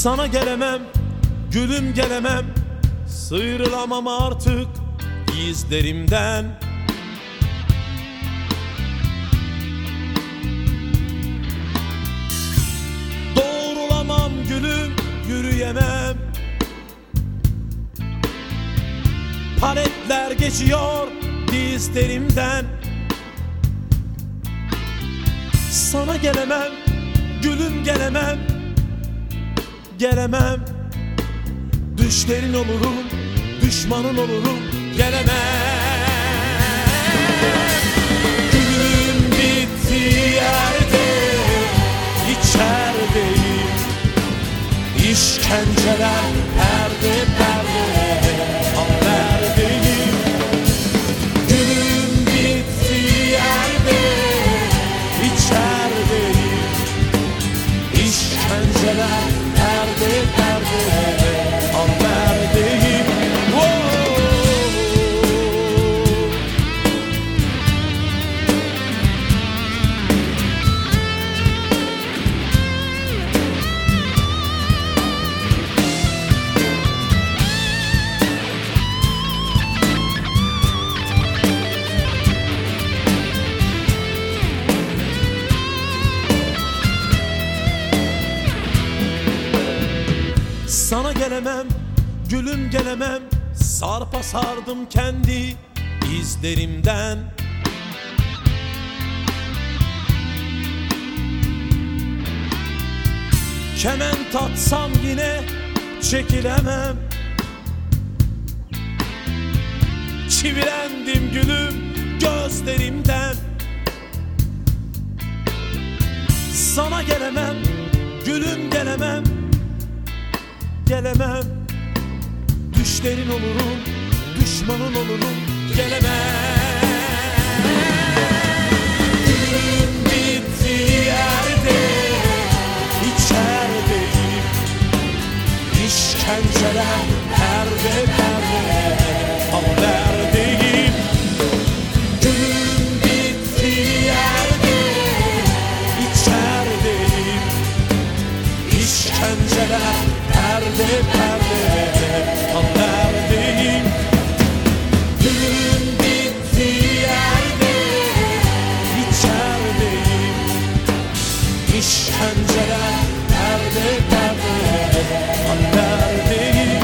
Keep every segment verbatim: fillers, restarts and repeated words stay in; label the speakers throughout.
Speaker 1: Sana gelemem, gülüm gelemem, sıyrılamam artık izlerimden. Doğrulamam gülüm, yürüyemem. Paletler geçiyor dizlerimden. Sana gelemem, gülüm gelemem, gelemem. Düşlerin olurum, düşmanın olurum, gelemem. Gülüm bittiği yerde, içerideyim. İşkenceler perde perde, haberdeyim. Gülüm bittiği yerde, içerideyim. İşkenceler perde perde, haberdeyim. Sana gelemem, gülüm gelemem, sarpa sardım kendi izlerimden. Kement atsam yine çekilemem. Çivilendim gülüm gözlerimden. Sana gelemem, gülüm gelemem, gelemem. Düşlerin olurum, düşmanın olurum, gelemem. Gülüm bittiği yerde, içerideyim. İşkenceler perde perde, haberdeyim. Gülüm bittiği yerde, içerideyim. İşkenceler perde perde, haberdeyim. Gülüm bittiği yerde, içerideyim. İşkenceler perde perde, haberdeyim.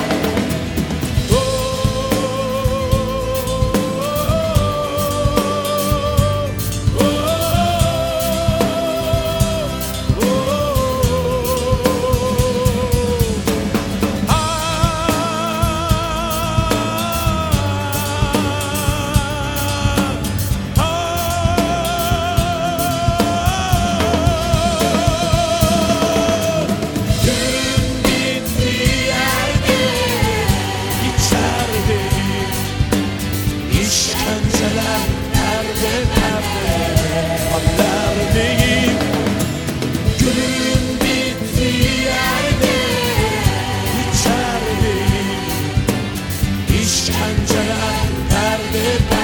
Speaker 1: İşkenceler perde perde, haberdeyim. Gülüm bittiği yerde, içerideyim. İşkenceler perde perde.